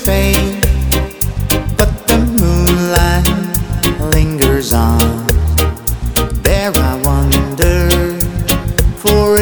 fade, but the moonlight lingers on. There I wander for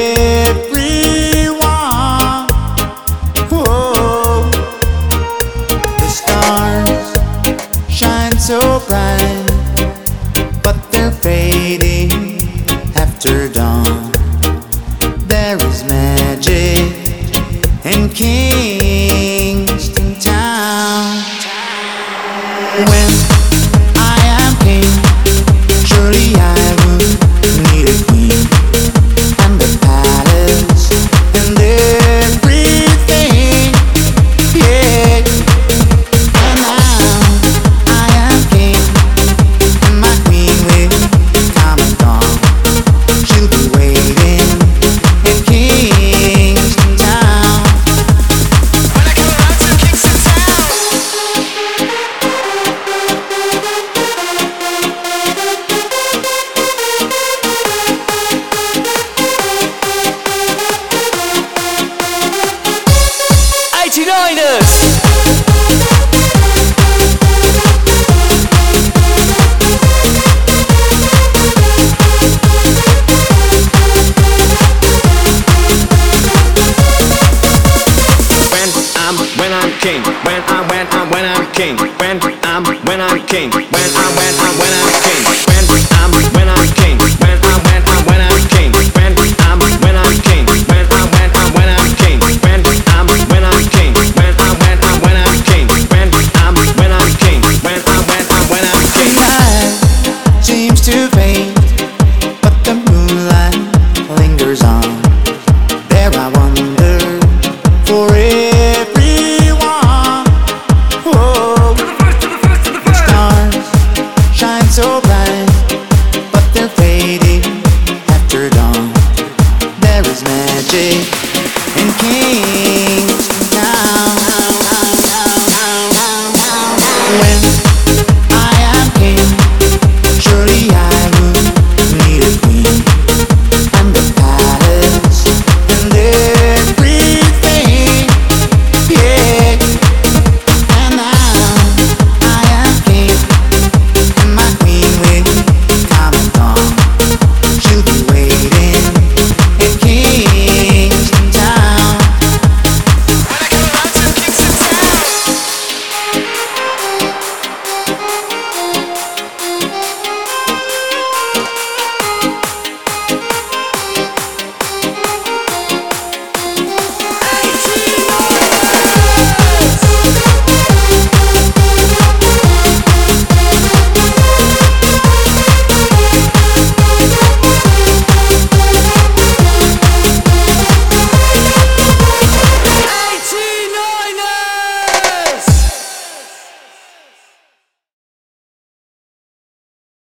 everyone. Whoa. The stars shine so bright, but they're fading after dawn. There is magic in Kingston Town. When I am king, surely I would need a queen and a palace and everything. Yeah. And now I am king, and my queen will come and gone. She'll be waiting in Kingston Town. When I come around to Kingston Town. '89ers. When I'm king, when I'm king, when I'm king, when I'm king, when I'm king, when I'm king,